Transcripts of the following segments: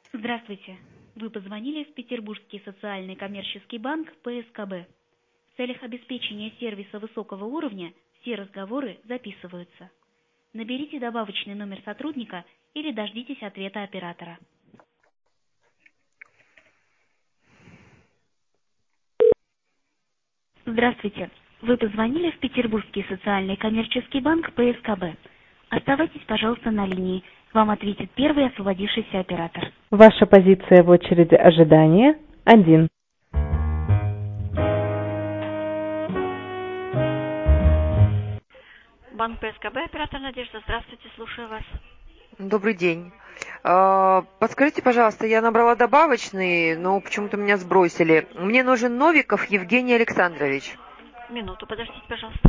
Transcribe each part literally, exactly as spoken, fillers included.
Здравствуйте. Вы позвонили в Петербургский социальный коммерческий банк Пэ Эс Ка Бэ. В целях обеспечения сервиса высокого уровня все разговоры записываются. Наберите добавочный номер сотрудника или дождитесь ответа оператора. Здравствуйте. Вы позвонили в Петербургский социальный коммерческий банк Пэ Эс Ка Бэ. Оставайтесь, пожалуйста, на линии. Вам ответит первый освободившийся оператор. Ваша позиция в очереди ожидания один. Банк Пэ Эс Ка Бэ, оператор Надежда. Здравствуйте, слушаю вас. Добрый день. А, Подскажите, пожалуйста, я набрала добавочный, но почему-то меня сбросили. Мне нужен Новиков Евгений Александрович. Минуту, подождите, пожалуйста.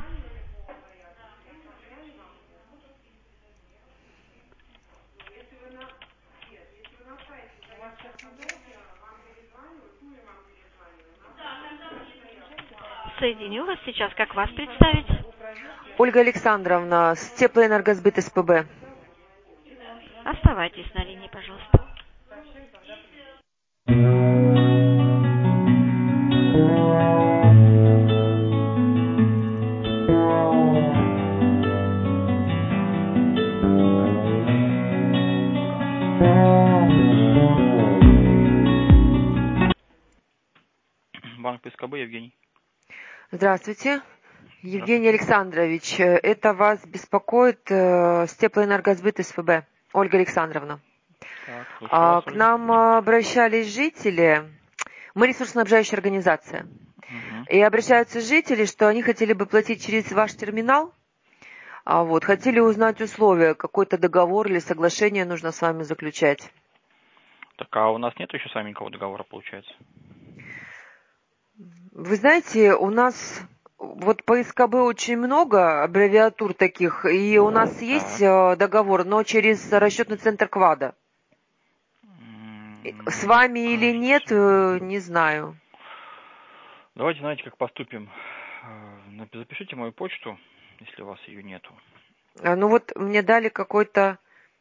Соединю вас сейчас. Как вас представить? Ольга Александровна, с Теплоэнергосбыт Эс Пэ Бэ. Оставайтесь на линии, пожалуйста. Банк Пэ Эс Ка Бэ, Евгений. Здравствуйте. Евгений Александрович, это вас беспокоит э, с Теплоэнергосбыт Эс Пэ Бэ. Ольга Александровна. Так, слушаю А, вас, к Ольга. нам обращались жители. Мы ресурсоснабжающая организация. Мгм. И обращаются жители, что они хотели бы платить через ваш терминал. А вот, хотели узнать условия, какой-то договор или соглашение нужно с вами заключать. Так, а у нас нет еще с вами никакого договора, получается? Вы знаете, у нас вот по Эс Ка Бэ очень много аббревиатур таких, и у нас Так. есть э, договор, но через расчетный центр Квада. М, С Мне вами или кажется. нет, э, не знаю. Давайте, знаете, как поступим. Э, напи- Запишите мою почту, если у вас ее нету. А, Ну вот мне дали какой-то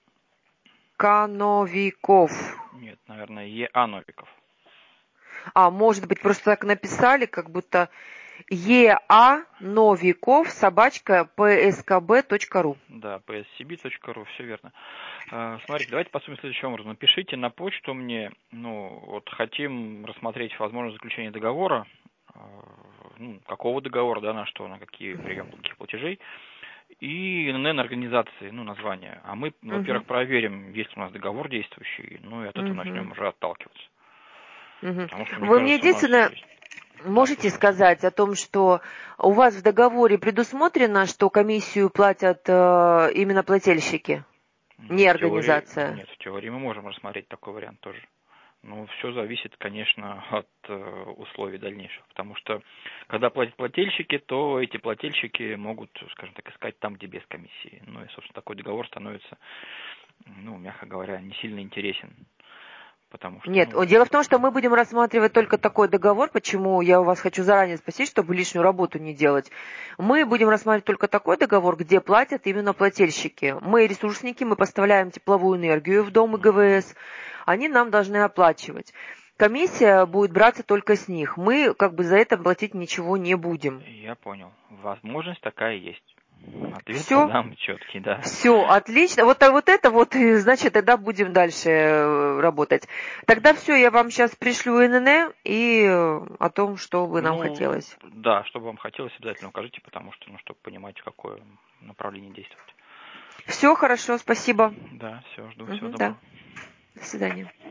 Кановиков. Нет, наверное, Е А Новиков. А, может быть, просто так написали, как будто Е А Новиков, собачка, Пэ Эс Ка Бэ точка ру. Да, пэ эс си би точка ру, все верно. Э, Смотрите, давайте поступим следующим образом. Напишите на почту мне, ну, вот хотим рассмотреть возможность заключения договора, э, ну, какого договора, да, на что, на какие приемы, каких платежей, и эн эн организации, ну, название. А мы, ну, во-первых, Мгм. проверим, есть ли у нас договор действующий, ну, и от этого начнем Мгм. уже отталкиваться. Мгм. Потому что, мне Вы мне кажется, у нас единственное есть... Да, можете слушаю вас. сказать о том, что у вас в договоре предусмотрено, что комиссию платят э, именно плательщики, Ну, не в теории, организация? нет, в теории мы можем рассмотреть такой вариант тоже. Но все зависит, конечно, от э, условий дальнейших. Потому что, когда платят плательщики, то эти плательщики могут, скажем так, искать там, где без комиссии. Ну и, собственно, такой договор становится, ну, мягко говоря, не сильно интересен. Потому что, Нет, о, ну, дело в том, что мы будем рассматривать только такой договор, почему я у вас хочу заранее спросить, чтобы лишнюю работу не делать. Мы будем рассматривать только такой договор, где платят именно плательщики. Мы ресурсники, мы поставляем тепловую энергию в дом и Гэ Вэ Эс, они нам должны оплачивать. Комиссия будет браться только с них. Мы как бы за это платить ничего не будем. я понял. Возможность такая есть. Ответ я Все? дам четкий, да. Все, отлично. Вот, а вот это вот, э, значит, тогда будем дальше э, работать. Тогда все, я вам сейчас пришлю эн эн э и э, о том, что бы нам Ну, хотелось. да, что бы вам хотелось, обязательно укажите, потому что, ну, чтобы понимать, в какое направление действовать. Все хорошо, спасибо. Да, все, жду, всего Мгм, да. доброго. До свидания.